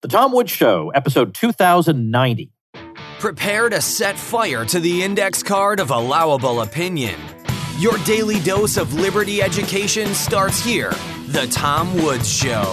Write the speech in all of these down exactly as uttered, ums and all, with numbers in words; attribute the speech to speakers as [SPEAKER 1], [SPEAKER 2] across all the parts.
[SPEAKER 1] The Tom Woods Show, episode two thousand ninety.
[SPEAKER 2] Prepare to set fire to the index card of allowable opinion. Your daily dose of liberty education starts here. The Tom Woods Show.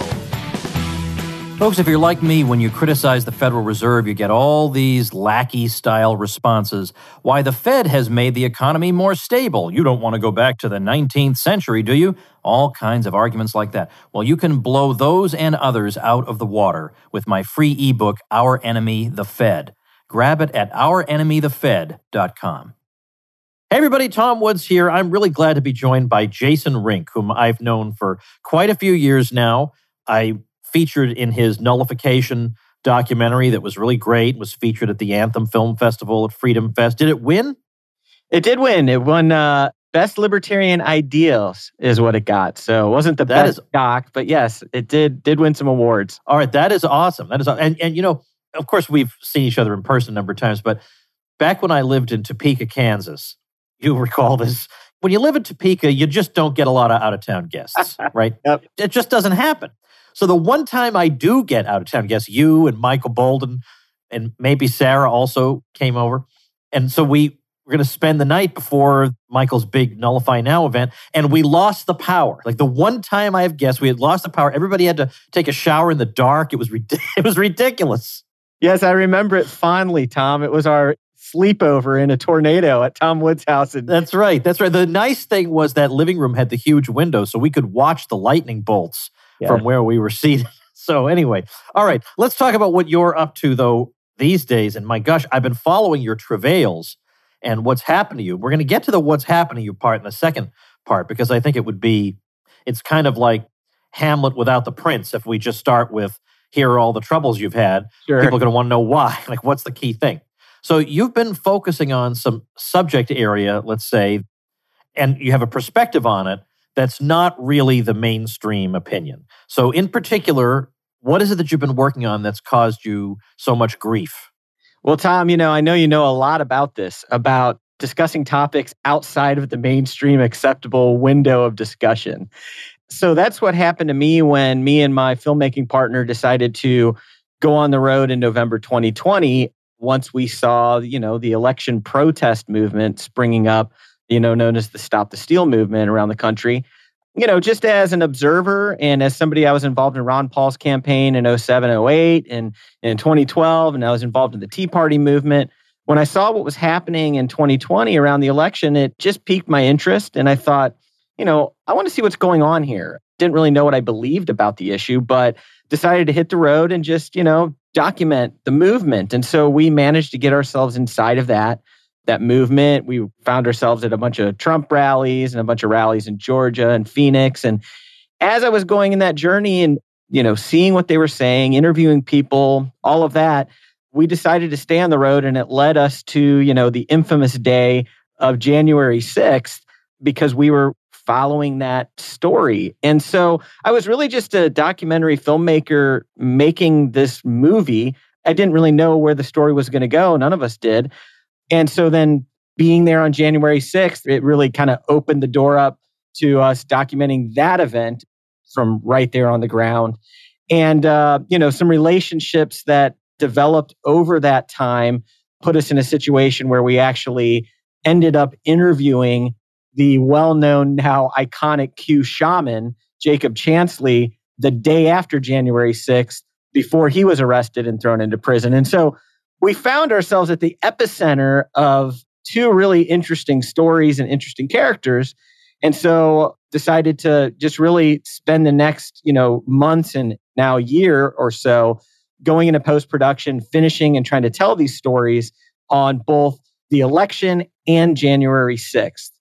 [SPEAKER 1] Folks, if you're like me, when you criticize the Federal Reserve, you get all these lackey-style responses. Why, the Fed has made the economy more stable. You don't want to go back to the nineteenth century, do you? All kinds of arguments like that. Well, you can blow those and others out of the water with my free ebook, Our Enemy, the Fed. Grab it at our enemy the fed dot com. Hey everybody, Tom Woods here. I'm really glad to be joined by Jason Rink, whom I've known for quite a few years now. I featured in his Nullification documentary that was really great, was featured at the Anthem Film Festival at Freedom Fest. Did it win?
[SPEAKER 3] It did win. It won uh, Best Libertarian Ideals is what it got. So it wasn't the
[SPEAKER 1] that
[SPEAKER 3] best
[SPEAKER 1] is,
[SPEAKER 3] doc, but yes, it did did win some awards.
[SPEAKER 1] All right, that is awesome. That is awesome. And, and you know, of course, we've seen each other in person a number of times, but back when I lived in Topeka, Kansas, you recall this, when you live in Topeka, you just don't get a lot of out-of-town guests, right?
[SPEAKER 3] Yep.
[SPEAKER 1] It just doesn't happen. So the one time I do get out-of-town guests, you and Michael Bolden and maybe Sarah also came over. And so we were going to spend the night before Michael's big Nullify Now event, and we lost the power. Like the one time I have guests, we had lost the power. Everybody had to take a shower in the dark. It was it was ridiculous.
[SPEAKER 3] Yes, I remember it fondly, Tom. It was our sleepover in a tornado at Tom Woods' house. And
[SPEAKER 1] That's right. That's right. The nice thing was that living room had the huge window, so we could watch the lightning bolts yeah. from where we were seated. So anyway, all right, let's talk about what you're up to, though, these days. And my gosh, I've been following your travails and what's happened to you. We're going to get to the what's happened to you part in the second part, because I think it would be, it's kind of like Hamlet without the prince if we just start with, here are all the troubles you've had.
[SPEAKER 3] Sure.
[SPEAKER 1] People are going to want to know why. Like, what's the key thing? So you've been focusing on some subject area, let's say, and you have a perspective on it that's not really the mainstream opinion. So in particular, what is it that you've been working on that's caused you so much grief?
[SPEAKER 3] Well, Tom, you know, I know you know a lot about this, about discussing topics outside of the mainstream acceptable window of discussion. So that's what happened to me when me and my filmmaking partner decided to go on the road in November twenty twenty. Once we saw, you know, the election protest movement springing up, you know, known as the Stop the Steal movement around the country, you know, just as an observer and as somebody, I was involved in Ron Paul's campaign in oh seven, oh eight and in twenty twelve, and I was involved in the Tea Party movement. When I saw what was happening in twenty twenty around the election, it just piqued my interest. And I thought, you know, I want to see what's going on here. Didn't really know what I believed about the issue, but decided to hit the road and just, you know, document the movement. And so we managed to get ourselves inside of that, that movement. We found ourselves at a bunch of Trump rallies and a bunch of rallies in Georgia and Phoenix. And as I was going in that journey and, you know, seeing what they were saying, interviewing people, all of that, we decided to stay on the road. And it led us to, you know, the infamous day of January sixth, because we were following that story. And so I was really just a documentary filmmaker making this movie. I didn't really know where the story was going to go. None of us did. And so then being there on January sixth, it really kind of opened the door up to us documenting that event from right there on the ground. And, uh, you know, some relationships that developed over that time put us in a situation where we actually ended up interviewing the well-known, now iconic Q shaman, Jacob Chansley, the day after January sixth, before he was arrested and thrown into prison. And so we found ourselves at the epicenter of two really interesting stories and interesting characters. And so decided to just really spend the next, you know, months and now year or so going into post-production, finishing and trying to tell these stories on both the election and January sixth.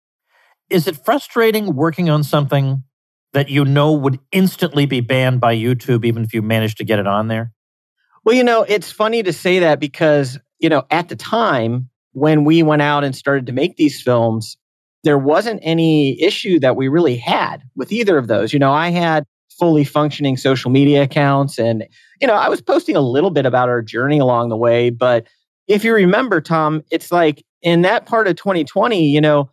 [SPEAKER 1] Is it frustrating working on something that you know would instantly be banned by YouTube, even if you managed to get it on there?
[SPEAKER 3] Well, you know, it's funny to say that because, you know, at the time when we went out and started to make these films, there wasn't any issue that we really had with either of those. You know, I had fully functioning social media accounts and, you know, I was posting a little bit about our journey along the way. But if you remember, Tom, it's like in that part of twenty twenty, you know,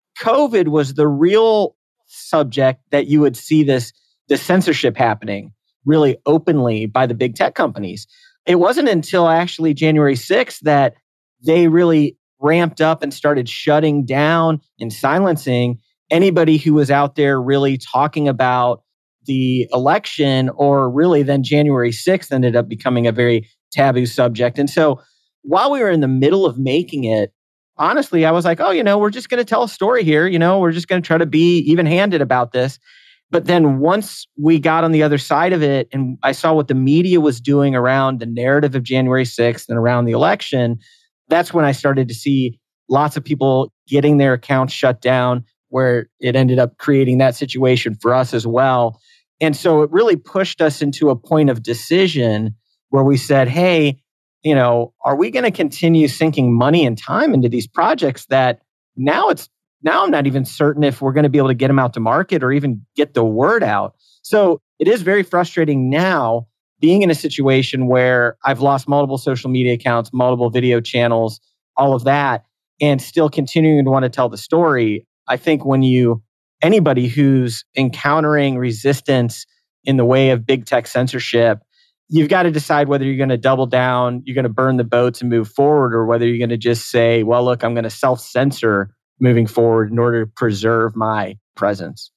[SPEAKER 3] COVID was the real subject that you would see this, this censorship happening. really openly by the big tech companies. It wasn't until actually January sixth that they really ramped up and started shutting down and silencing anybody who was out there really talking about the election, or really then January sixth ended up becoming a very taboo subject. And so while we were in the middle of making it, honestly, I was like, oh, you know, we're just going to tell a story here. You know, we're just going to try to be even-handed about this. But then once we got on the other side of it and I saw what the media was doing around the narrative of January sixth and around the election, that's when I started to see lots of people getting their accounts shut down, where it ended up creating that situation for us as well. And so it really pushed us into a point of decision where we said, hey, you know, are we going to continue sinking money and time into these projects that now it's now I'm not even certain if we're going to be able to get them out to market or even get the word out. So it is very frustrating now being in a situation where I've lost multiple social media accounts, multiple video channels, all of that, and still continuing to want to tell the story. I think when you, anybody who's encountering resistance in the way of big tech censorship, you've got to decide whether you're going to double down, you're going to burn the boats and move forward, or whether you're going to just say, well, look, I'm going to self-censor moving forward in order to preserve my presence.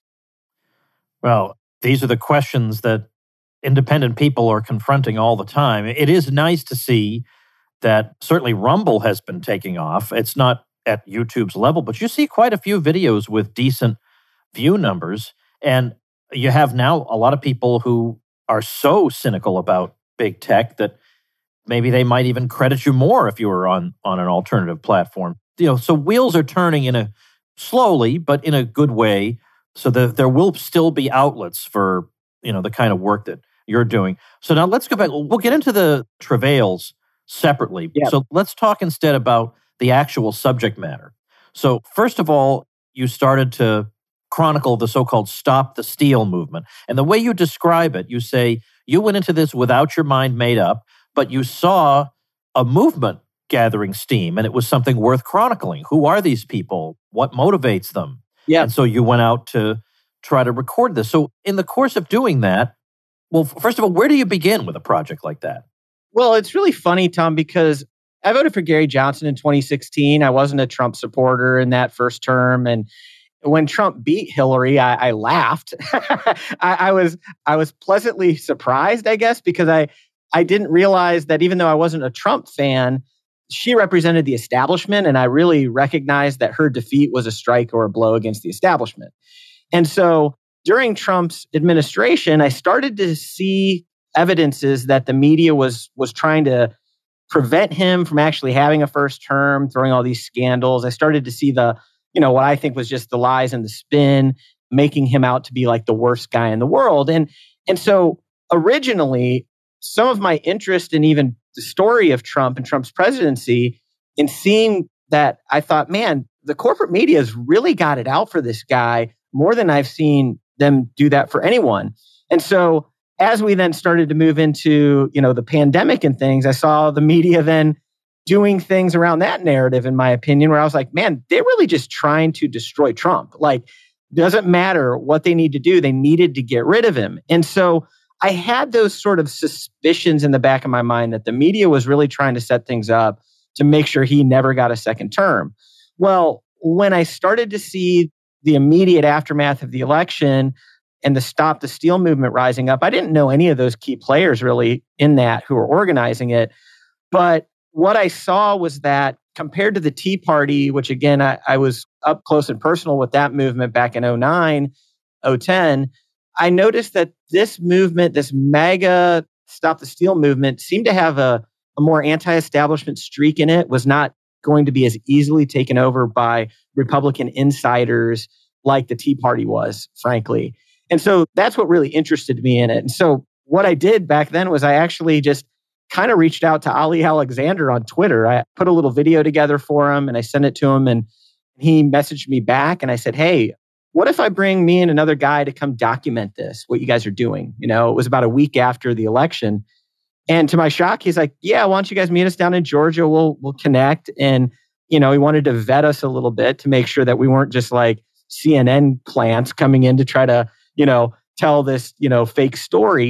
[SPEAKER 1] Well, these are the questions that independent people are confronting all the time. It is nice to see that certainly Rumble has been taking off. It's not at YouTube's level, but you see quite a few videos with decent view numbers. And you have now a lot of people who are so cynical about big tech that maybe they might even credit you more if you were on, on an alternative platform. You know, so wheels are turning in a slowly, but in a good way, so that there will still be outlets for, you know, the kind of work that you're doing. So now let's go back. We'll get into the travails separately.
[SPEAKER 3] Yeah.
[SPEAKER 1] So let's talk instead about the actual subject matter. So first of all, you started to chronicle the so-called Stop the Steal movement. And the way you describe it, you say you went into this without your mind made up, but you saw a movement gathering steam, and it was something worth chronicling. Who are these people? What motivates them?
[SPEAKER 3] Yeah.
[SPEAKER 1] And so you went out to try to record this. So in the course of doing that, well, first of all, where do you begin with a project like that?
[SPEAKER 3] Well, it's really funny, Tom, because I voted for Gary Johnson in twenty sixteen. I wasn't a Trump supporter in that first term. And when Trump beat Hillary, I, I laughed. I, I was I was pleasantly surprised, I guess, because I, I didn't realize that even though I wasn't a Trump fan, she represented the establishment, and I really recognized that her defeat was a strike or a blow against the establishment. And so during Trump's administration, I started to see evidences that the media was was trying to prevent him from actually having a first term, throwing all these scandals. I started to see the, you know, what I think was just the lies and the spin, making him out to be like the worst guy in the world. And and so originally, some of my interest in even the story of Trump and Trump's presidency, in seeing that, I thought, man, the corporate media has really got it out for this guy more than I've seen them do that for anyone. And so as we then started to move into, you know, the pandemic and things, I saw the media then doing things around that narrative, in my opinion, where I was like, man, they're really just trying to destroy Trump. Like, doesn't matter what they need to do. They needed to get rid of him. And so I had those sort of suspicions in the back of my mind that the media was really trying to set things up to make sure he never got a second term. Well, when I started to see the immediate aftermath of the election and the Stop the Steal movement rising up, I didn't know any of those key players really in that who were organizing it. But what I saw was that compared to the Tea Party, which again, I, I was up close and personal with that movement back in oh nine, oh ten, I noticed that this movement, this MAGA Stop the Steal movement, seemed to have a, a more anti-establishment streak in it, was not going to be as easily taken over by Republican insiders like the Tea Party was, frankly. And so that's what really interested me in it. And so what I did back then was I actually just kind of reached out to Ali Alexander on Twitter. I put a little video together for him and I sent it to him, and he messaged me back and I said, hey, what if I bring me and another guy to come document this, what you guys are doing? You know, it was about a week after the election. And to my shock, he's like, yeah, why don't you guys meet us down in Georgia? We'll we'll connect. And, you know, he wanted to vet us a little bit to make sure that we weren't just like C N N plants coming in to try to, you know, tell this, you know, fake story.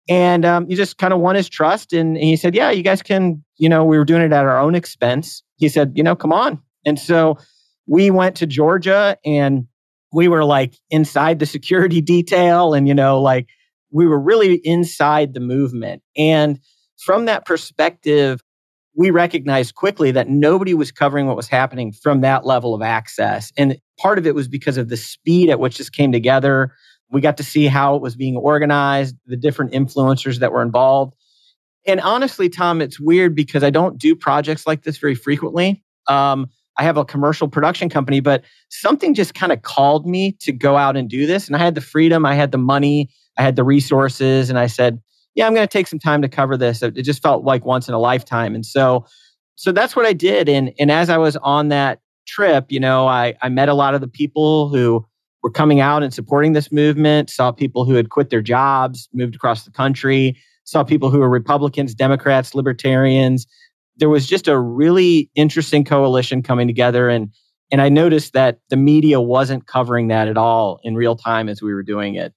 [SPEAKER 3] And um, you just kind of won his trust. And, and he said, yeah, you guys can, you know, we were doing it at our own expense. He said, you know, come on. And so we went to Georgia and we were like inside the security detail and, you know, like we were really inside the movement. And from that perspective, we recognized quickly that nobody was covering what was happening from that level of access. And part of it was because of the speed at which this came together. We got to see how it was being organized, the different influencers that were involved. And honestly, Tom, it's weird because I don't do projects like this very frequently. Um, I have a commercial production company, but something just kind of called me to go out and do this. And I had the freedom, I had the money, I had the resources, and I said, yeah, I'm going to take some time to cover this. It just felt like once in a lifetime. And so, so that's what I did. And, and as I was on that trip, you know, I, I met a lot of the people who were coming out and supporting this movement, saw people who had quit their jobs, moved across the country, saw people who were Republicans, Democrats, Libertarians. There was just a really interesting coalition coming together. And, and I noticed that the media wasn't covering that at all in real time as we were doing it.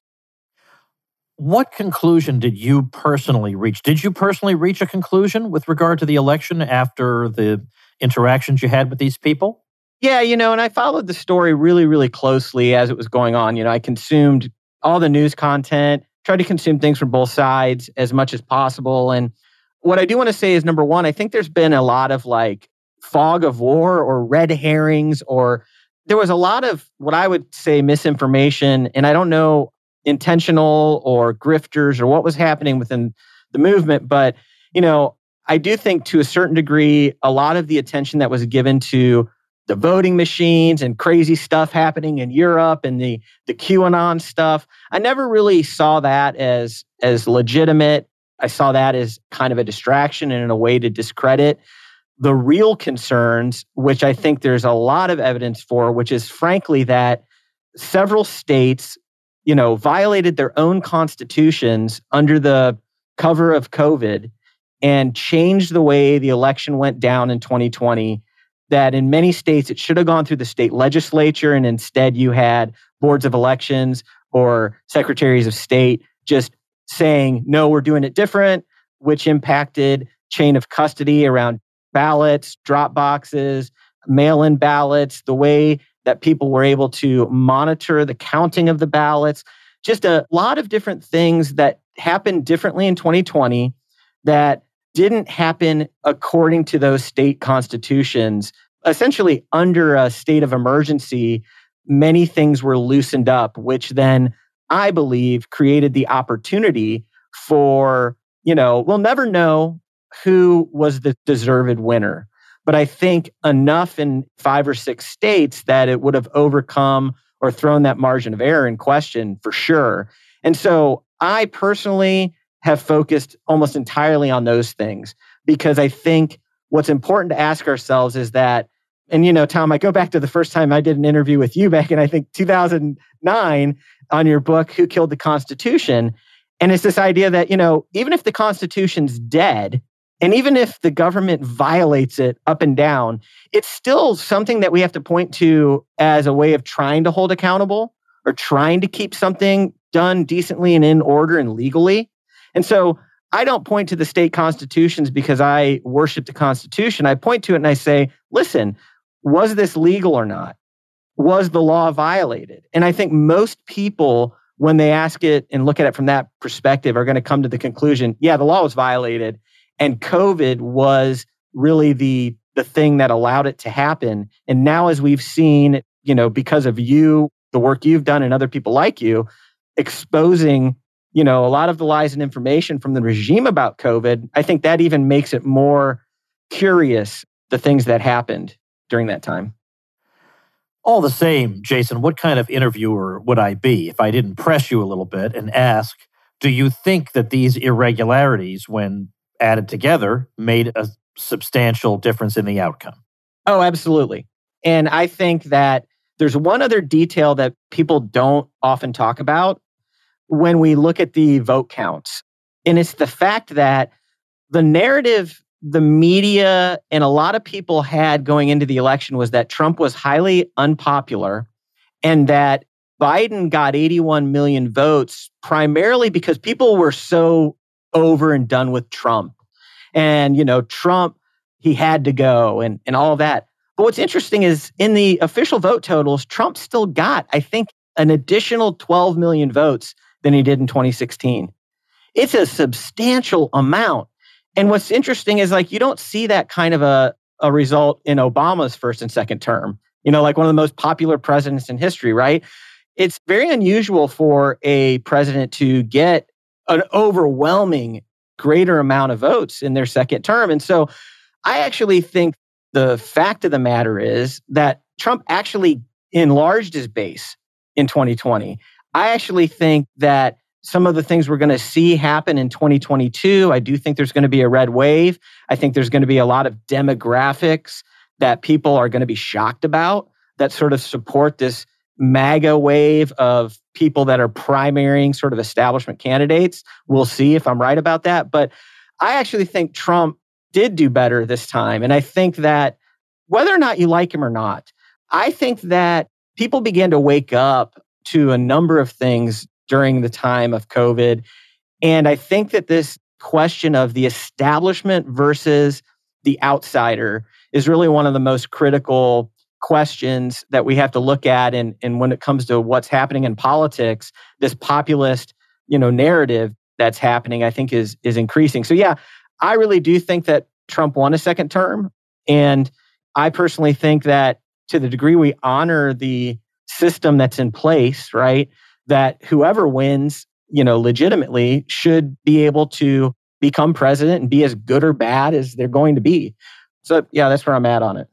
[SPEAKER 1] What conclusion did you personally reach? Did you personally reach a conclusion with regard to the election after the interactions you had with these people?
[SPEAKER 3] Yeah, you know, and I followed the story really, really closely as it was going on. You know, I consumed all the news content, tried to consume things from both sides as much as possible. And what I do want to say is, number one, I think there's been a lot of like fog of war or red herrings, or there was a lot of what I would say misinformation. And I don't know intentional or grifters or what was happening within the movement. But, you know, I do think to a certain degree, a lot of the attention that was given to the voting machines and crazy stuff happening in Europe and the, the QAnon stuff, I never really saw that as, as legitimate. I saw that as kind of a distraction and in a way to discredit the real concerns, which I think there's a lot of evidence for, which is frankly that several states, you know, violated their own constitutions under the cover of COVID and changed the way the election went down in twenty twenty. That in many states, it should have gone through the state legislature, and instead you had boards of elections or secretaries of state just saying, no, we're doing it different, which impacted chain of custody around ballots, drop boxes, mail-in ballots, the way that people were able to monitor the counting of the ballots. Just a lot of different things that happened differently in twenty twenty that didn't happen according to those state constitutions. Essentially, under a state of emergency, many things were loosened up, which then I believe created the opportunity for, you know, we'll never know who was the deserved winner. But I think enough in five or six states that it would have overcome or thrown that margin of error in question for sure. And so I personally have focused almost entirely on those things because I think what's important to ask ourselves is that, and you know, Tom, I go back to the first time I did an interview with you back in, I think, two thousand nine on your book, Who Killed the Constitution? And it's this idea that, you know, even if the Constitution's dead, and even if the government violates it up and down, it's still something that we have to point to as a way of trying to hold accountable or trying to keep something done decently and in order and legally. And so I don't point to the state constitutions because I worship the Constitution. I point to it and I say, listen, was this legal or not? Was the law violated? And I think most people, when they ask it and look at it from that perspective, are going to come to the conclusion, yeah, the law was violated. And COVID was really the, the thing that allowed it to happen. And now, as we've seen, you know, because of you, the work you've done and other people like you, exposing, you know, a lot of the lies and information from the regime about COVID, I think that even makes it more curious, the things that happened during that time.
[SPEAKER 1] All the same, Jason, what kind of interviewer would I be if I didn't press you a little bit and ask, do you think that these irregularities, when added together, made a substantial difference in the outcome?
[SPEAKER 3] Oh, absolutely. And I think that there's one other detail that people don't often talk about when we look at the vote counts. And it's the fact that the narrative the media and a lot of people had going into the election was that Trump was highly unpopular and that Biden got eighty-one million votes primarily because people were so over and done with Trump. And, you know, Trump, he had to go and, and all of that. But what's interesting is in the official vote totals, Trump still got, I think, an additional twelve million votes than he did in twenty sixteen. It's a substantial amount. And what's interesting is like, you don't see that kind of a, a result in Obama's first and second term, you know, like one of the most popular presidents in history, right? It's very unusual for a president to get an overwhelming greater amount of votes in their second term. And so I actually think the fact of the matter is that Trump actually enlarged his base in twenty twenty. I actually think that some of the things we're going to see happen in twenty twenty-two, I do think there's going to be a red wave. I think there's going to be a lot of demographics that people are going to be shocked about that sort of support this MAGA wave of people that are primarying sort of establishment candidates. We'll see if I'm right about that. But I actually think Trump did do better this time. And I think that whether or not you like him or not, I think that people began to wake up to a number of things during the time of COVID. And I think that this question of the establishment versus the outsider is really one of the most critical questions that we have to look at. And, and when it comes to what's happening in politics, this populist, you know, narrative that's happening, I think is, is increasing. So yeah, I really do think that Trump won a second term. And I personally think that to the degree we honor the system that's in place, right, that whoever wins, you know, legitimately should be able to become president and be as good or bad as they're going to be. So yeah, that's where I'm at on it.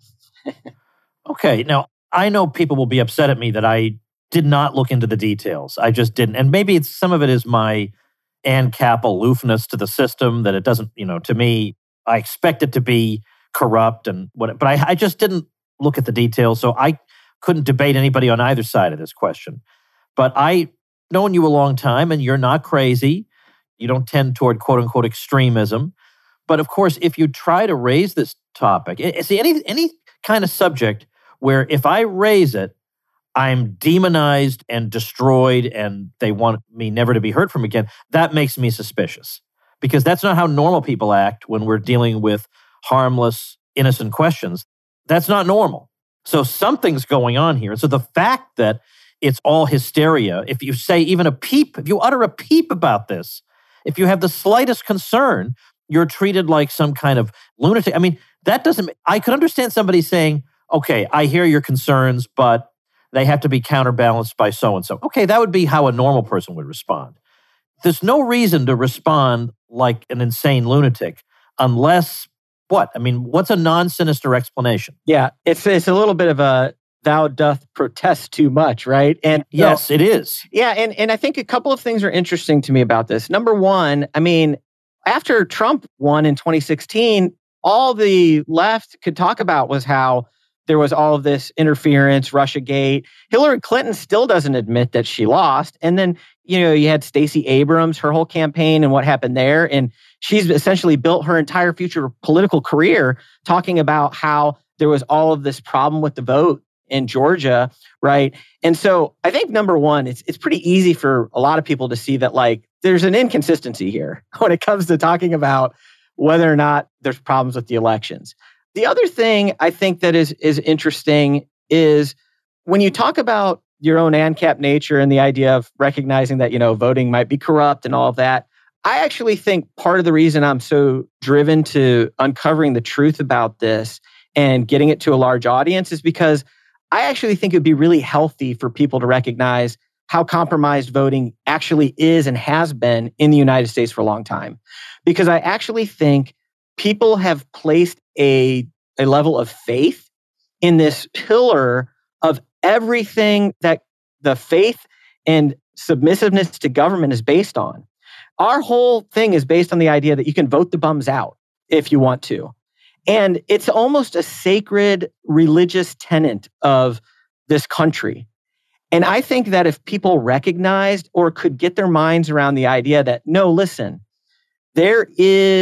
[SPEAKER 1] Okay. Now, I know people will be upset at me that I did not look into the details. I just didn't. And maybe it's some of it is my ANCAP aloofness to the system, that it doesn't, you know, to me, I expect it to be corrupt and what, but I, I just didn't look at the details. So I couldn't debate anybody on either side of this question. But I known you a long time and you're not crazy. You don't tend toward quote unquote extremism. But of course, if you try to raise this topic, see any any kind of subject where if I raise it, I'm demonized and destroyed and they want me never to be heard from again, that makes me suspicious. Because that's not how normal people act when we're dealing with harmless, innocent questions. That's not normal. So something's going on here. So the fact that it's all hysteria, if you say even a peep, if you utter a peep about this, if you have the slightest concern, you're treated like some kind of lunatic. I mean, that doesn't, I could understand somebody saying, okay, I hear your concerns, but they have to be counterbalanced by so-and-so. Okay, that would be how a normal person would respond. There's no reason to respond like an insane lunatic unless, what? I mean, what's a non-sinister explanation?
[SPEAKER 3] Yeah, it's it's a little bit of a thou doth protest too much, right? And
[SPEAKER 1] yes, so, it is.
[SPEAKER 3] Yeah, and, and I think a couple of things are interesting to me about this. Number one, I mean, after Trump won in twenty sixteen, all the left could talk about was how there was all of this interference, Russiagate. Hillary Clinton still doesn't admit that she lost. And then, you know, you had Stacey Abrams, her whole campaign and what happened there. And she's essentially built her entire future political career talking about how there was all of this problem with the vote in Georgia, right? And so I think number one, it's it's pretty easy for a lot of people to see that like there's an inconsistency here when it comes to talking about whether or not there's problems with the elections. The other thing I think that is is interesting is when you talk about your own ANCAP nature and the idea of recognizing that, you know, voting might be corrupt and all of that, I actually think part of the reason I'm so driven to uncovering the truth about this and getting it to a large audience is because I actually think it would be really healthy for people to recognize how compromised voting actually is and has been in the United States for a long time. Because I actually think people have placed a, a level of faith in this pillar of everything that the faith and submissiveness to government is based on. Our whole thing is based on the idea that you can vote the bums out if you want to. And it's almost a sacred religious tenet of this country. And I think that if people recognized or could get their minds around the idea that, no, listen, there is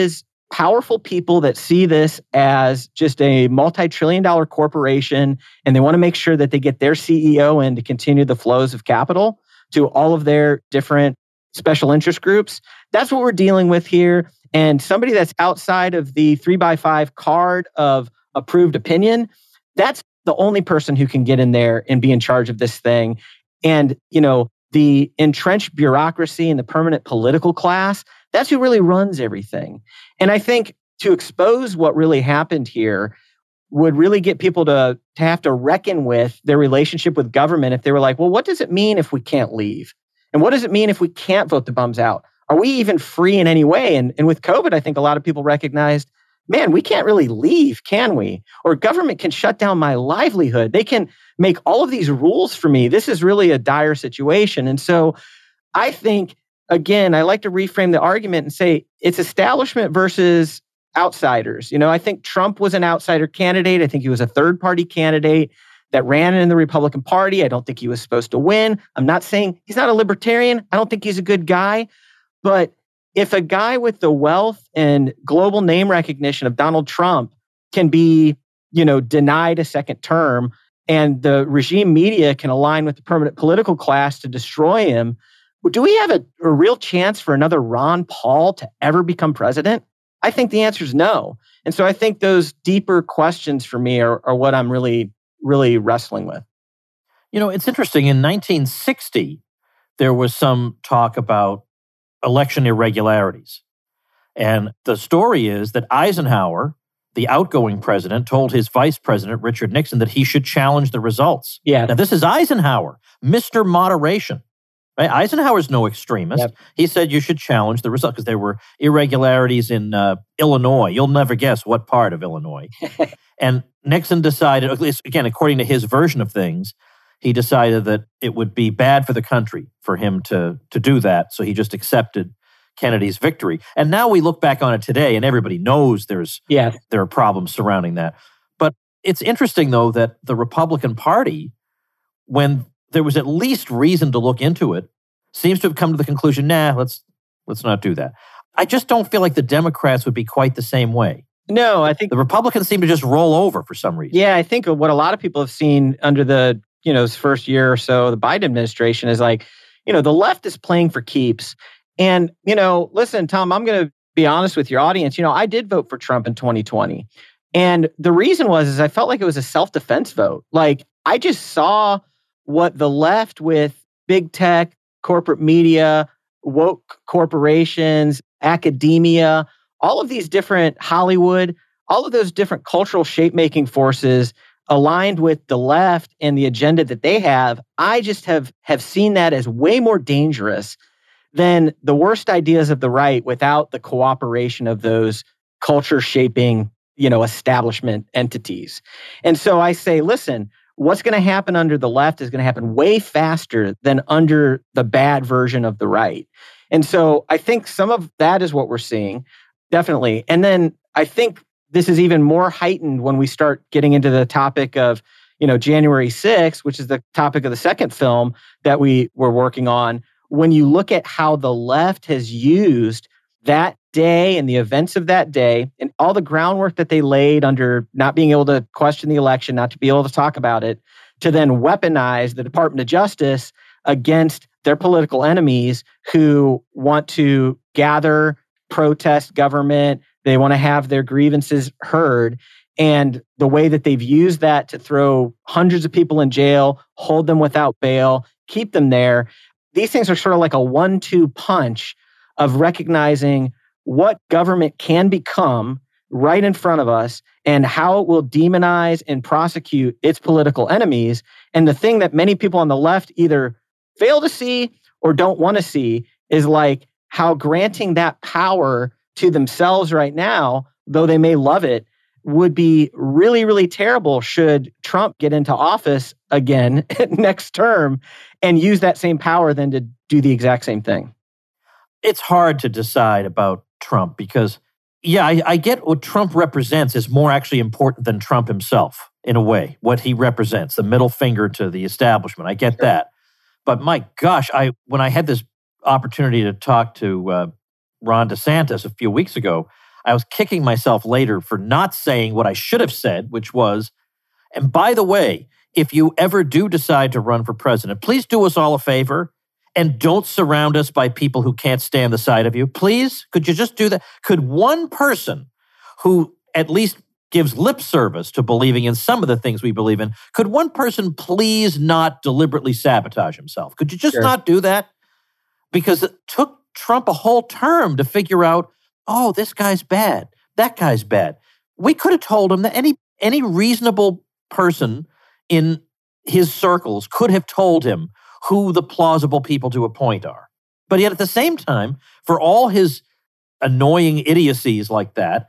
[SPEAKER 3] powerful people that see this as just a multi-trillion dollar corporation, and they want to make sure that they get their C E O in to continue the flows of capital to all of their different special interest groups. That's what we're dealing with here. And somebody that's outside of the three by five card of approved opinion, that's the only person who can get in there and be in charge of this thing. And, you know, the entrenched bureaucracy and the permanent political class, that's who really runs everything. And I think to expose what really happened here would really get people to, to have to reckon with their relationship with government if they were like, well, what does it mean if we can't leave? And what does it mean if we can't vote the bums out? Are we even free in any way? And, and with COVID, I think a lot of people recognized, man, we can't really leave, can we? Or government can shut down my livelihood. They can make all of these rules for me. This is really a dire situation. And so I think, again, I like to reframe the argument and say it's establishment versus outsiders. You know, I think Trump was an outsider candidate. I think he was a third-party candidate that ran in the Republican Party. I don't think he was supposed to win. I'm not saying he's not a libertarian. I don't think he's a good guy. But if a guy with the wealth and global name recognition of Donald Trump can be, you know, denied a second term, and the regime media can align with the permanent political class to destroy him, do we have a, a real chance for another Ron Paul to ever become president? I think the answer is no. And so I think those deeper questions for me are, are what I'm really, really wrestling with.
[SPEAKER 1] You know, it's interesting. In nineteen sixty, there was some talk about election irregularities. And the story is that Eisenhower, the outgoing president, told his vice president, Richard Nixon, that he should challenge the results.
[SPEAKER 3] Yeah.
[SPEAKER 1] Now, this is Eisenhower, Mister Moderation. Right? Eisenhower's no extremist. Yep. He said you should challenge the result because there were irregularities in uh, Illinois. You'll never guess what part of Illinois. And Nixon decided, at least, again, according to his version of things, he decided that it would be bad for the country for him to, to do that. So he just accepted Kennedy's victory. And now we look back on it today and everybody knows there's
[SPEAKER 3] yeah.
[SPEAKER 1] there are problems surrounding that. But it's interesting, though, that the Republican Party, when there was at least reason to look into it, seems to have come to the conclusion, nah, let's let's not do that. I just don't feel like the Democrats would be quite the same way.
[SPEAKER 3] No, I think
[SPEAKER 1] the Republicans seem to just roll over for some reason.
[SPEAKER 3] Yeah, I think what a lot of people have seen under the, you know, first year or so, the Biden administration is like, you know, the left is playing for keeps. And, you know, listen, Tom, I'm going to be honest with your audience. You know, I did vote for Trump in twenty twenty. And the reason was, is I felt like it was a self-defense vote. Like, I just saw what the left with big tech, corporate media, woke corporations, academia, all of these different Hollywood, all of those different cultural shape-making forces aligned with the left and the agenda that they have. I just have, have seen that as way more dangerous than the worst ideas of the right without the cooperation of those culture-shaping, you know, establishment entities. And so I say, listen, what's going to happen under the left is going to happen way faster than under the bad version of the right. And so I think some of that is what we're seeing, definitely. And then I think this is even more heightened when we start getting into the topic of, you know, January sixth, which is the topic of the second film that we were working on. When you look at how the left has used that day and the events of that day and all the groundwork that they laid under not being able to question the election, not to be able to talk about it, to then weaponize the Department of Justice against their political enemies who want to gather, protest government. They want to have their grievances heard. And the way that they've used that to throw hundreds of people in jail, hold them without bail, keep them there. These things are sort of like a one two punch of recognizing what government can become right in front of us and how it will demonize and prosecute its political enemies. And the thing that many people on the left either fail to see or don't want to see is like how granting that power to themselves right now, though they may love it, would be really, really terrible should Trump get into office again next term and use that same power then to do the exact same thing.
[SPEAKER 1] It's hard to decide about Trump because, yeah, I, I get what Trump represents is more actually important than Trump himself, in a way, what he represents, the middle finger to the establishment. I get that. But my gosh, I when I had this opportunity to talk to uh, Ron DeSantis a few weeks ago, I was kicking myself later for not saying what I should have said, which was, and by the way, if you ever do decide to run for president, please do us all a favor and don't surround us by people who can't stand the sight of you. Please, could you just do that? Could one person who at least gives lip service to believing in some of the things we believe in, could one person please not deliberately sabotage himself? Could you just
[SPEAKER 3] Sure.
[SPEAKER 1] not do that? Because it took Trump a whole term to figure out, oh, this guy's bad, that guy's bad. We could have told him that any any reasonable person in his circles could have told him who the plausible people to appoint are. But yet at the same time, for all his annoying idiocies like that,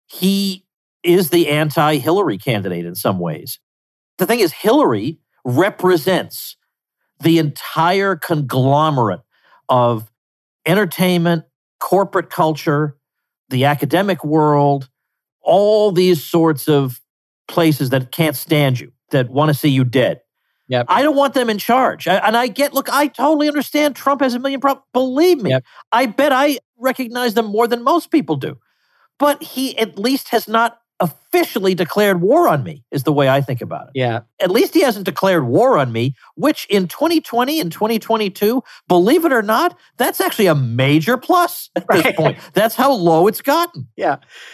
[SPEAKER 1] he is the anti-Hillary candidate in some ways. The thing is, Hillary represents the entire conglomerate of entertainment, corporate culture, the academic world, all these sorts of places that can't stand you, that want to see you dead.
[SPEAKER 3] Yep.
[SPEAKER 1] I don't want them in charge. I, and I get, look, I totally understand Trump has a million problems. Believe me,
[SPEAKER 3] Yep.
[SPEAKER 1] I bet I recognize them more than most people do. But he at least has not officially declared war on me, is the way I think about it.
[SPEAKER 3] Yeah.
[SPEAKER 1] At least he hasn't declared war on me, which in twenty twenty and twenty twenty-two, believe it or not, that's actually a major plus at this
[SPEAKER 3] Right.
[SPEAKER 1] point. That's how low it's gotten.
[SPEAKER 3] Yeah.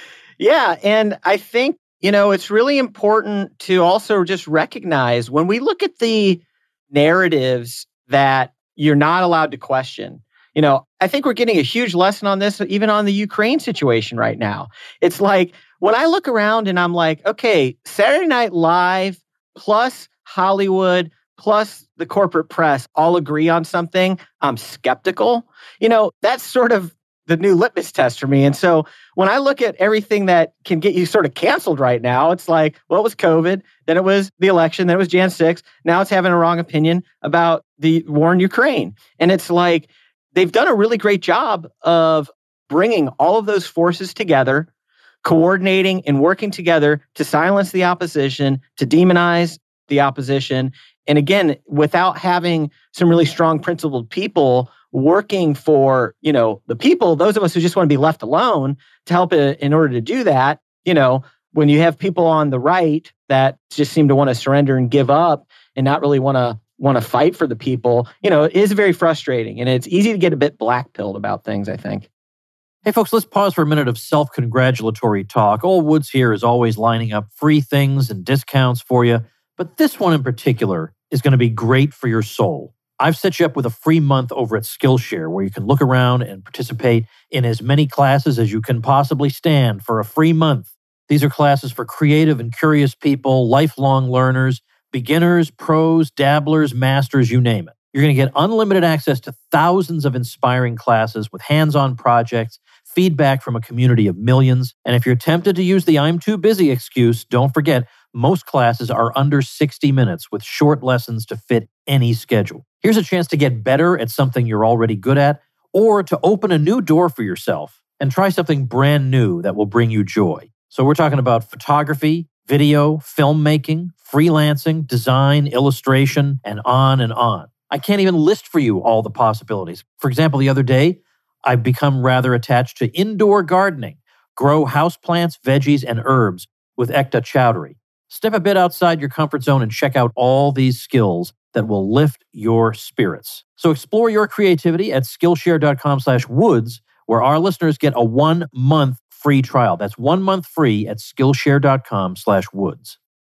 [SPEAKER 3] Yeah. And I think, you know, it's really important to also just recognize when we look at the narratives that you're not allowed to question. You know, I think we're getting a huge lesson on this, even on the Ukraine situation right now. It's like when I look around and I'm like, okay, Saturday Night Live plus Hollywood plus the corporate press all agree on something, I'm skeptical. You know, that's sort of the new litmus test for me. And so when I look at everything that can get you sort of canceled right now, it's like, well, it was COVID, then it was the election, then it was January sixth. Now it's having a wrong opinion about the war in Ukraine. And it's like, they've done a really great job of bringing all of those forces together, coordinating and working together to silence the opposition, to demonize the opposition. And again, without having some really strong principled people working for, you know, the people, those of us who just want to be left alone to help it in order to do that, you know, when you have people on the right that just seem to want to surrender and give up and not really want to want to fight for the people, you know, it is very frustrating. And it's easy to get a bit black-pilled about things, I think.
[SPEAKER 1] Hey, folks, let's pause for a minute of self-congratulatory talk. Old Woods here is always lining up free things and discounts for you, but this one in particular is going to be great for your soul. I've set you up with a free month over at Skillshare where you can look around and participate in as many classes as you can possibly stand for a free month. These are classes for creative and curious people, lifelong learners, beginners, pros, dabblers, masters, you name it. You're going to get unlimited access to thousands of inspiring classes with hands-on projects, feedback from a community of millions. And if you're tempted to use the I'm too busy excuse, don't forget, most classes are under sixty minutes with short lessons to fit any schedule. Here's a chance to get better at something you're already good at, or to open a new door for yourself and try something brand new that will bring you joy. So we're talking about photography, video, filmmaking, freelancing, design, illustration, and on and on. I can't even list for you all the possibilities. For example, the other day, I've become rather attached to indoor gardening, grow houseplants, veggies, and herbs with Ekta Chowdhury. Step a bit outside your comfort zone and check out all these skills that will lift your spirits. So explore your creativity at Skillshare.com slash Woods, where our listeners get a one-month free trial. That's one month free at Skillshare.com slash Woods.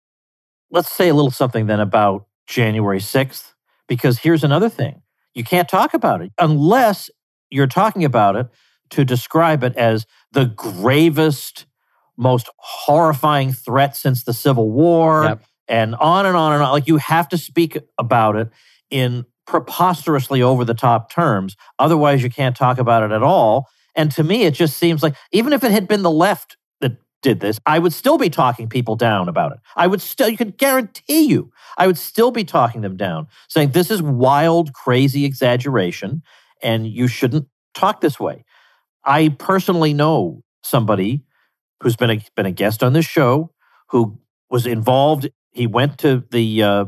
[SPEAKER 1] Let's say a little something then about January sixth, because here's another thing. You can't talk about it unless you're talking about it to describe it as the gravest, most horrifying threat since the Civil War,
[SPEAKER 3] Yep.
[SPEAKER 1] and on and on and on. Like, you have to speak about it in preposterously over-the-top terms. Otherwise, you can't talk about it at all. And to me, it just seems like even if it had been the left that did this, I would still be talking people down about it. I would still, you could guarantee you, I would still be talking them down, saying this is wild, crazy exaggeration, and you shouldn't talk this way. I personally know somebody who's been a, been a guest on this show who was involved. He went to the uh,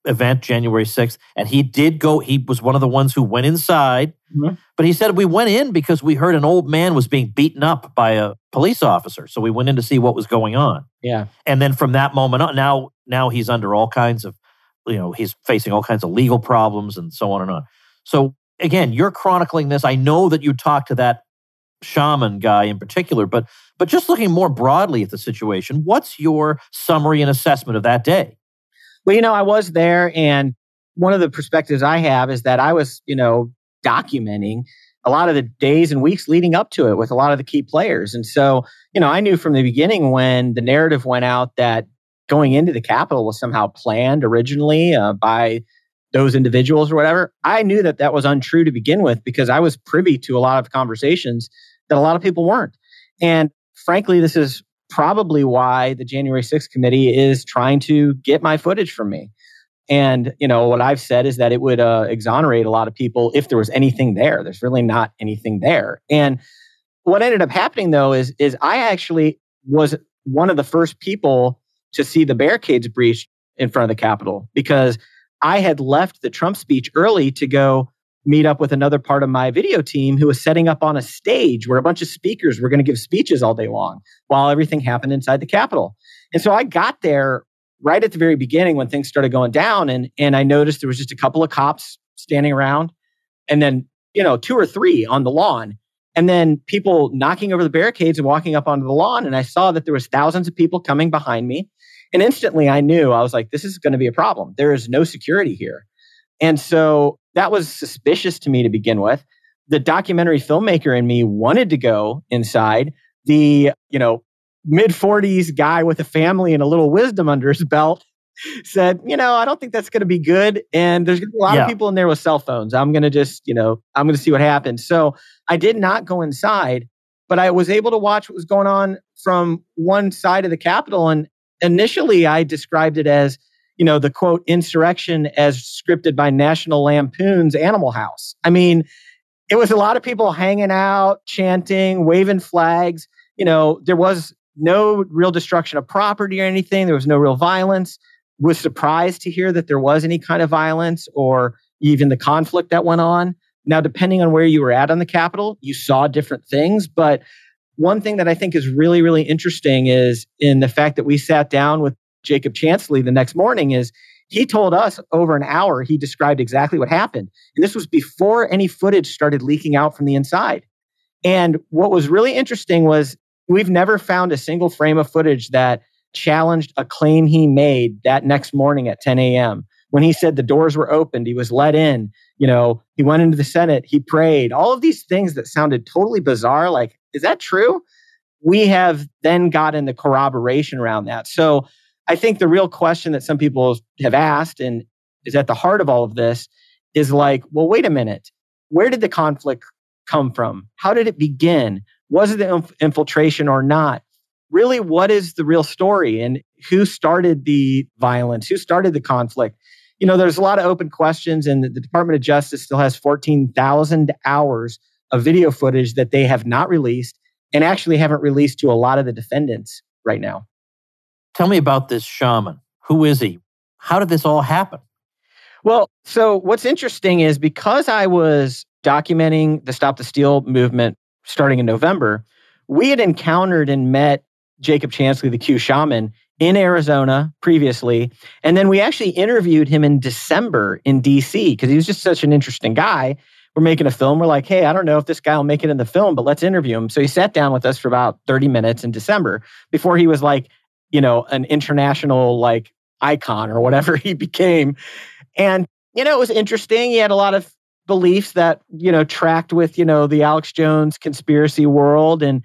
[SPEAKER 1] event, January sixth, and he did go, he was one of the ones who went inside,
[SPEAKER 3] Mhm.
[SPEAKER 1] but he said, we went in because we heard an old man was being beaten up by a police officer. So we went in to see what was going on.
[SPEAKER 3] Yeah.
[SPEAKER 1] And then from that moment on, now, now he's under all kinds of, you know, he's facing all kinds of legal problems and so on and on. So again, you're chronicling this. I know that you talked to that shaman guy in particular, but but just looking more broadly at the situation, what's your summary and assessment of that day?
[SPEAKER 3] Well, you know, I was there, and one of the perspectives I have is that I was, you know, documenting a lot of the days and weeks leading up to it with a lot of the key players. And so, you know, I knew from the beginning when the narrative went out that going into the Capitol was somehow planned originally uh, by those individuals or whatever. I knew that that was untrue to begin with because I was privy to a lot of conversations that a lot of people weren't. And frankly, this is probably why the January sixth committee is trying to get my footage from me. And, you know, what I've said is that it would uh, exonerate a lot of people if there was anything there. There's really not anything there. And what ended up happening, though, is, is I actually was one of the first people to see the barricades breached in front of the Capitol because I had left the Trump speech early to go meet up with another part of my video team who was setting up on a stage where a bunch of speakers were going to give speeches all day long while everything happened inside the Capitol. And so I got there right at the very beginning when things started going down, and and I noticed there was just a couple of cops standing around, and then, you know, two or three on the lawn, and then people knocking over the barricades and walking up onto the lawn, and I saw that there was thousands of people coming behind me, and instantly I knew, I was like, this is going to be a problem. There is no security here. And so that was suspicious to me to begin with. The documentary filmmaker in me wanted to go inside. The, you know, mid forties guy with a family and a little wisdom under his belt said, you know, I don't think that's going to be good. And there's going to be a lot
[SPEAKER 1] Yeah.
[SPEAKER 3] of people in there with cell phones. I'm going to just, you know, I'm going to see what happens. So I did not go inside, but I was able to watch what was going on from one side of the Capitol. And initially I described it as, you know, the quote, insurrection as scripted by National Lampoon's Animal House. I mean, it was a lot of people hanging out, chanting, waving flags. You know, there was no real destruction of property or anything. There was no real violence. Was surprised to hear that there was any kind of violence or even the conflict that went on. Now, depending on where you were at on the Capitol, you saw different things. But one thing that I think is really, really interesting is in the fact that we sat down with Jacob Chansley the next morning is he told us over an hour, he described exactly what happened. And this was before any footage started leaking out from the inside. And what was really interesting was we've never found a single frame of footage that challenged a claim he made that next morning at ten a.m. when he said the doors were opened, he was let in, you know, he went into the Senate, he prayed, all of these things that sounded totally bizarre. Like, is that true? We have then gotten the corroboration around that. So I think the real question that some people have asked and is at the heart of all of this is like, well, wait a minute. Where did the conflict come from? How did it begin? Was it the inf- infiltration or not? Really, what is the real story? And who started the violence? Who started the conflict? You know, there's a lot of open questions, and the, the Department of Justice still has fourteen thousand hours of video footage that they have not released and actually haven't released to a lot of the defendants right now.
[SPEAKER 1] Tell me about this shaman. Who is he? How did this all happen?
[SPEAKER 3] Well, so what's interesting is because I was documenting the Stop the Steal movement starting in November, we had encountered and met Jacob Chansley, the Q shaman, in Arizona previously. And then we actually interviewed him in December in D C because he was just such an interesting guy. We're making a film. We're like, hey, I don't know if this guy will make it in the film, but let's interview him. So he sat down with us for about thirty minutes in December before he was like, you know, an international like icon or whatever he became. And, you know, it was interesting. He had a lot of beliefs that, you know, tracked with, you know, the Alex Jones conspiracy world and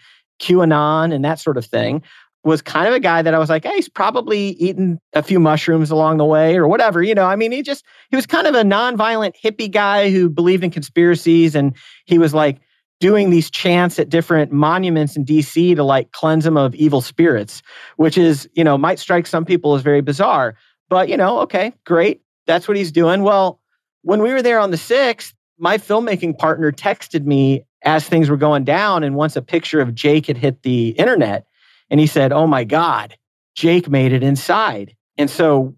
[SPEAKER 3] QAnon and that sort of thing. Was kind of a guy that I was like, hey, he's probably eaten a few mushrooms along the way or whatever. You know, I mean, he just, he was kind of a nonviolent hippie guy who believed in conspiracies. And he was like doing these chants at different monuments in D C to like cleanse them of evil spirits, which is, you know, might strike some people as very bizarre. But, you know, okay, great. That's what he's doing. Well, when we were there on the sixth, my filmmaking partner texted me as things were going down. And once a picture of Jake had hit the internet, and he said, oh my God, Jake made it inside. And so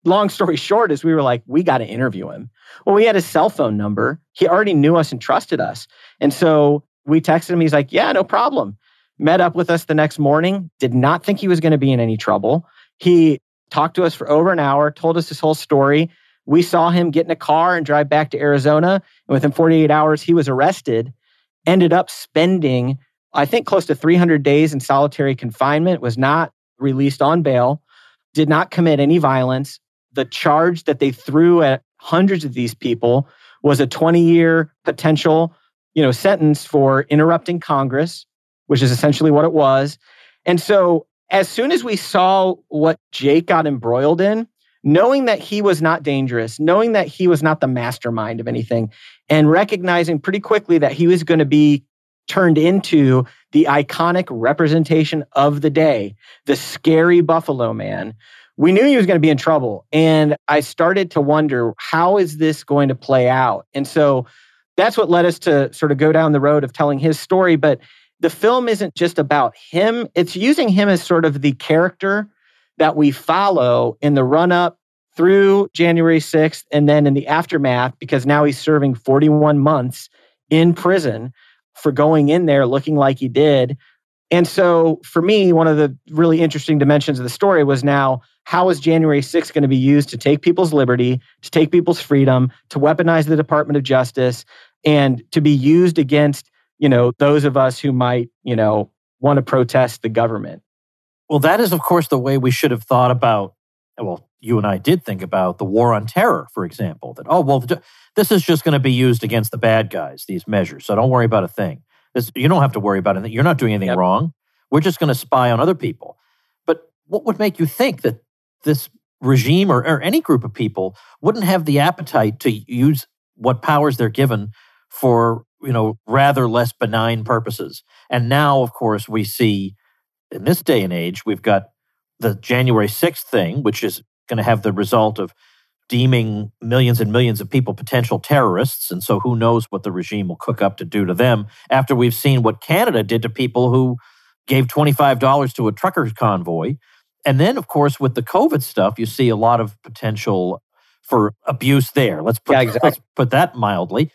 [SPEAKER 3] long story short is we were like, we got to interview him. Well, we had his cell phone number. He already knew us and trusted us. And so we texted him. He's like, yeah, no problem. Met up with us the next morning. Did not think he was going to be in any trouble. He talked to us for over an hour, told us his whole story. We saw him get in a car and drive back to Arizona. And within forty-eight hours, he was arrested, ended up spending, I think, close to three hundred days in solitary confinement, was not released on bail, did not commit any violence. The charge that they threw at hundreds of these people was a twenty-year potential, you know, sentence for interrupting Congress, which is essentially what it was. And so as soon as we saw what Jake got embroiled in, knowing that he was not dangerous, knowing that he was not the mastermind of anything, and recognizing pretty quickly that he was going to be turned into the iconic representation of the day, the scary Buffalo Man, we knew he was going to be in trouble. And I started to wonder, how is this going to play out? And so that's what led us to sort of go down the road of telling his story. But the film isn't just about him. It's using him as sort of the character that we follow in the run-up through January sixth and then in the aftermath, because now he's serving forty-one months in prison for going in there looking like he did. And so for me, one of the really interesting dimensions of the story was now, how is January sixth going to be used to take people's liberty, to take people's freedom, to weaponize the Department of Justice, and to be used against, you know, those of us who might, you know, want to protest the government?
[SPEAKER 1] Well, that is, of course, the way we should have thought about, well, you and I did think about the war on terror, for example, that, oh, well, this is just going to be used against the bad guys, these measures. So don't worry about a thing. This, you don't have to worry about it. You're not doing anything yep. wrong. We're just going to spy on other people. But what would make you think that this regime or, or any group of people wouldn't have the appetite to use what powers they're given for, you know, rather less benign purposes? And now, of course, we see in this day and age, we've got the January sixth thing, which is going to have the result of deeming millions and millions of people potential terrorists. And so who knows what the regime will cook up to do to them after we've seen what Canada did to people who gave twenty-five dollars to a trucker convoy. And then, of course, with the COVID stuff, you see a lot of potential for abuse there. Let's put,
[SPEAKER 3] yeah, exactly.
[SPEAKER 1] let's put that mildly.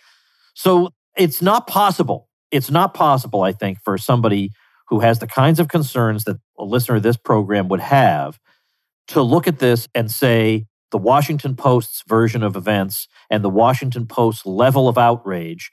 [SPEAKER 1] So it's not possible. It's not possible, I think, for somebody who has the kinds of concerns that a listener of this program would have to look at this and say the Washington Post's version of events and the Washington Post's level of outrage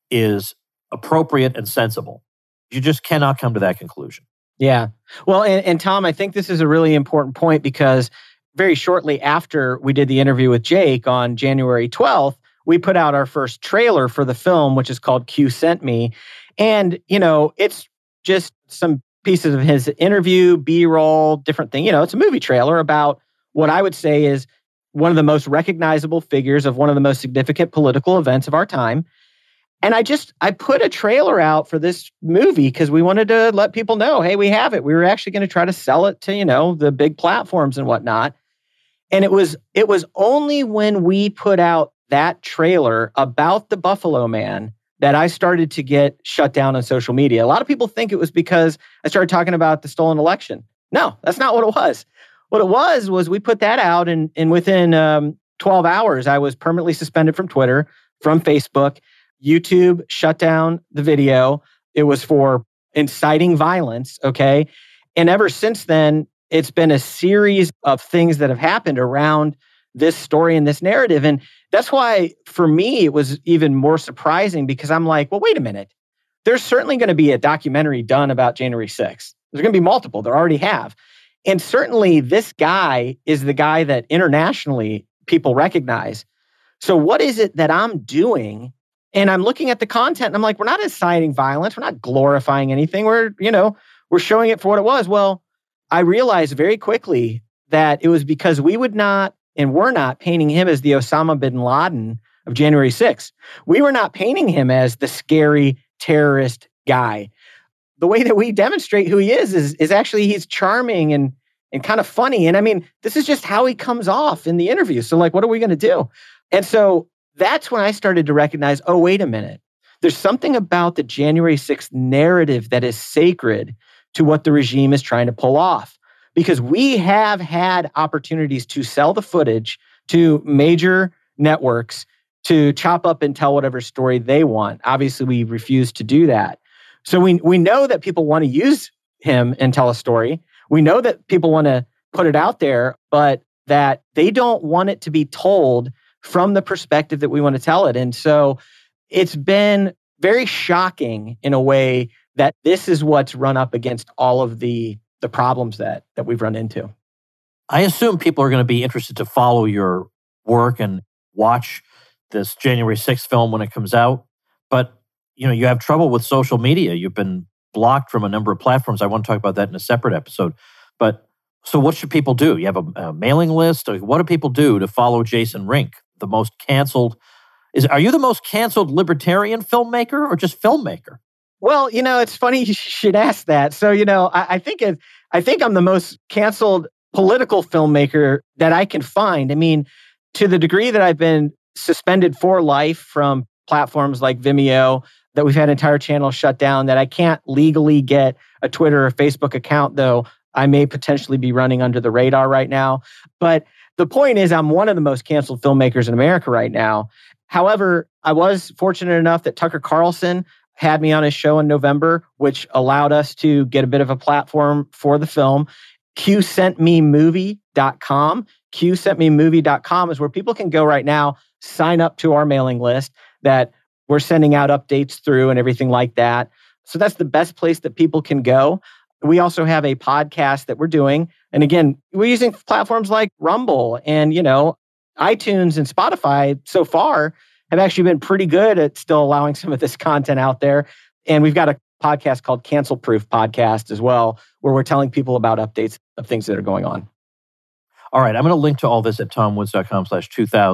[SPEAKER 1] is appropriate and sensible. You just cannot come to that conclusion.
[SPEAKER 3] Yeah. Well, and, and Tom, I think this is a really important point because very shortly after we did the interview with Jake on January twelfth, we put out our first trailer for the film, which is called Q Sent Me. And, you know, it's just some pieces of his interview, B-roll, different thing. You know, it's a movie trailer about what I would say is one of the most recognizable figures of one of the most significant political events of our time. And I just, I put a trailer out for this movie because we wanted to let people know, hey, we have it. We were actually going to try to sell it to, you know, the big platforms and whatnot. And it was, it was only when we put out that trailer about the Buffalo Man that I started to get shut down on social media. A lot of people think it was because I started talking about the stolen election. No, that's not what it was. What it was, was we put that out and, and within um, twelve hours, I was permanently suspended from Twitter, from Facebook. YouTube shut down the video. It was for inciting violence, okay? And ever since then, it's been a series of things that have happened around this story and this narrative. And that's why, for me, it was even more surprising because I'm like, well, wait a minute. There's certainly going to be a documentary done about January sixth. There's going to be multiple. There already have. And certainly this guy is the guy that internationally people recognize. So what is it that I'm doing? And I'm looking at the content and I'm like, we're not inciting violence. We're not glorifying anything. We're, you know, we're showing it for what it was. Well, I realized very quickly that it was because we would not, and we're not painting him as the Osama bin Laden of January sixth. We were not painting him as the scary terrorist guy. The way that we demonstrate who he is, is, is actually he's charming and, and kind of funny. And I mean, this is just how he comes off in the interview. So like, what are we going to do? And so that's when I started to recognize, oh, wait a minute. There's something about the January sixth narrative that is sacred to what the regime is trying to pull off. because we have had opportunities to sell the footage to major networks to chop up and tell whatever story they want. Obviously, we refuse to do that. So we we know that people want to use him and tell a story. We know that people want to put it out there, but that they don't want it to be told from the perspective that we want to tell it. And so it's been very shocking in a way that this is what's run up against all of the, the problems that, that we've run into.
[SPEAKER 1] I assume people are going to be interested to follow your work and watch this January sixth film when it comes out. But, you know, you have trouble with social media. You've been blocked from a number of platforms. I want to talk about that in a separate episode. But so what should people do? You have a, a mailing list? What do people do to follow Jason Rink, the most canceled? Is Are you the most canceled libertarian filmmaker or just filmmaker?
[SPEAKER 3] Well, you know, it's funny you should ask that. So, you know, I, I think it, I think I'm the most canceled political filmmaker that I can find. I mean, to the degree that I've been suspended for life from platforms like Vimeo, that we've had entire channels shut down, that I can't legally get a Twitter or Facebook account, though I may potentially be running under the radar right now. But the point is, I'm one of the most canceled filmmakers in America right now. However, I was fortunate enough that Tucker Carlson had me on his show in November, which allowed us to get a bit of a platform for the film. Q sent me movie dot com. Q sent me movie dot com is where people can go right now, sign up to our mailing list that we're sending out updates through and everything like that. So that's the best place that people can go. We also have a podcast that we're doing. And again, we're using platforms like Rumble and, you know, iTunes and Spotify so far have actually been pretty good at still allowing some of this content out there. And we've got a podcast called Cancel Proof Podcast as well, where we're telling people about updates of things that are going on.
[SPEAKER 1] All right. I'm going to link to all this at tomwoods.com slash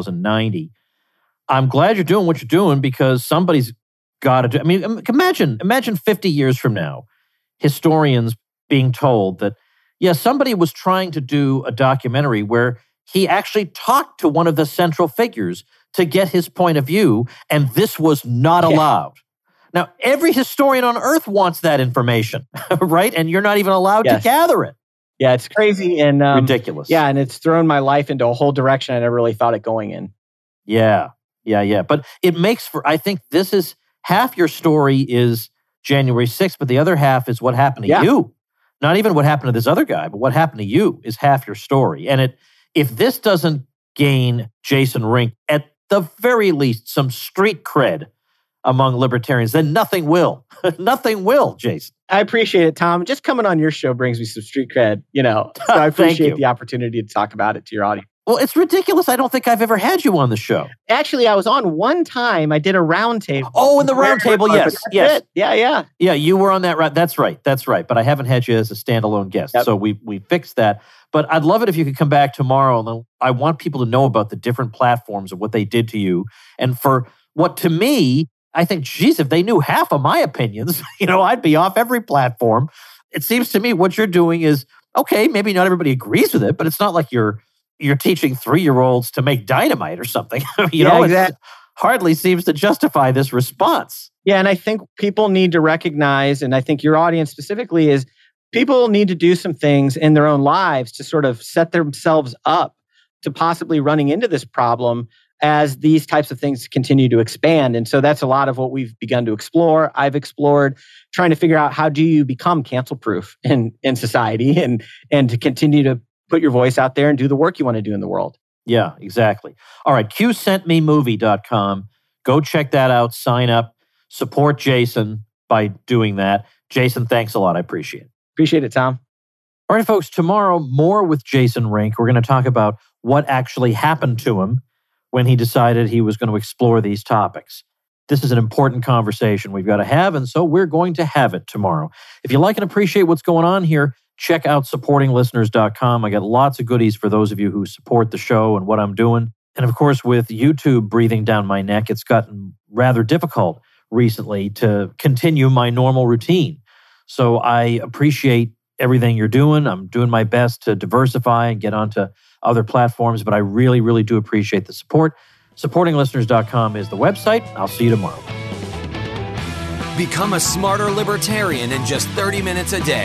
[SPEAKER 1] 2090. I'm glad you're doing what you're doing because somebody's got to do. I mean, imagine, imagine fifty years from now, historians being told that, yeah, somebody was trying to do a documentary where he actually talked to one of the central figures to get his point of view, and this was not
[SPEAKER 3] Yeah.
[SPEAKER 1] allowed. Now, every historian on earth wants that information, right? And you're not even allowed
[SPEAKER 3] Yes.
[SPEAKER 1] to gather it.
[SPEAKER 3] Yeah, it's crazy and um,
[SPEAKER 1] Ridiculous.
[SPEAKER 3] Yeah, and it's thrown my life into a whole direction I never really thought it going in.
[SPEAKER 1] Yeah, yeah, yeah. But it makes for, I think this is, half your story is January sixth, but the other half is what happened to
[SPEAKER 3] Yeah.
[SPEAKER 1] you. Not even what happened to this other guy, but what happened to you is half your story. And it, if this doesn't gain Jason Rink, at the very least, some street cred among libertarians, then nothing will. Nothing will, Jason.
[SPEAKER 3] I appreciate it, Tom. Just coming on your show brings me some street cred, you know. So I
[SPEAKER 1] Thank
[SPEAKER 3] appreciate
[SPEAKER 1] you.
[SPEAKER 3] the opportunity to talk about it to your audience.
[SPEAKER 1] Well, it's ridiculous. I don't think I've ever had you on the show.
[SPEAKER 3] Actually, I was on one time. I did a round table.
[SPEAKER 1] Oh, in the round table, yes,
[SPEAKER 3] That's
[SPEAKER 1] yes.
[SPEAKER 3] it. Yeah, yeah.
[SPEAKER 1] Yeah, you were on that. Right. That's right. That's right. But I haven't had you as a standalone guest.
[SPEAKER 3] Yep.
[SPEAKER 1] So we we fixed that. But I'd love it if you could come back tomorrow. And I want people to know about the different platforms and what they did to you. And for what to me, I think, geez, if they knew half of my opinions, you know, I'd be off every platform. It seems to me what you're doing is, okay, maybe not everybody agrees with it, but it's not like you're you're teaching three-year-olds to make dynamite or something. you
[SPEAKER 3] Yeah,
[SPEAKER 1] know,
[SPEAKER 3] exactly.
[SPEAKER 1] it hardly seems to justify this response.
[SPEAKER 3] Yeah, and I think people need to recognize, and I think your audience specifically is, people need to do some things in their own lives to sort of set themselves up to possibly running into this problem as these types of things continue to expand. And so that's a lot of what we've begun to explore. I've explored trying to figure out how do you become cancel proof in, in society and, and to continue to put your voice out there and do the work you want to do in the world.
[SPEAKER 1] Yeah, exactly. All right, Q sent me movie dot com. Go check that out, sign up, support Jason by doing that. Jason, thanks a lot. I appreciate it.
[SPEAKER 3] Appreciate it, Tom.
[SPEAKER 1] All right, folks, tomorrow, more with Jason Rink. We're going to talk about what actually happened to him when he decided he was going to explore these topics. This is an important conversation we've got to have, and so we're going to have it tomorrow. If you like and appreciate what's going on here, check out supporting listeners dot com. I got lots of goodies for those of you who support the show and what I'm doing. And of course, with YouTube breathing down my neck, it's gotten rather difficult recently to continue my normal routine. So I appreciate everything you're doing. I'm doing my best to diversify and get onto other platforms, but I really, really do appreciate the support. supporting listeners dot com is the website. I'll see you tomorrow.
[SPEAKER 2] Become a smarter libertarian in just thirty minutes a day.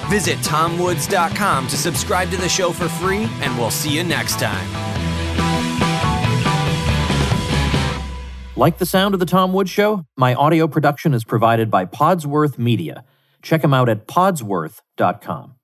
[SPEAKER 2] Visit tom woods dot com to subscribe to the show for free, and we'll see you next time.
[SPEAKER 1] Like the sound of The Tom Woods Show? My audio production is provided by Podsworth Media. Check them out at podsworth dot com.